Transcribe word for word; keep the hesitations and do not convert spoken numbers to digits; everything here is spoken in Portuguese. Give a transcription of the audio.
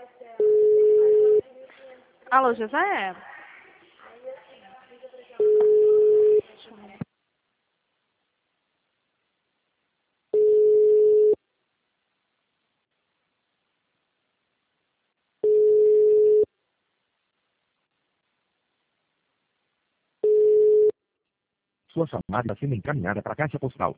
Alô, José? Sua chamada está sendo encaminhada para a caixa postal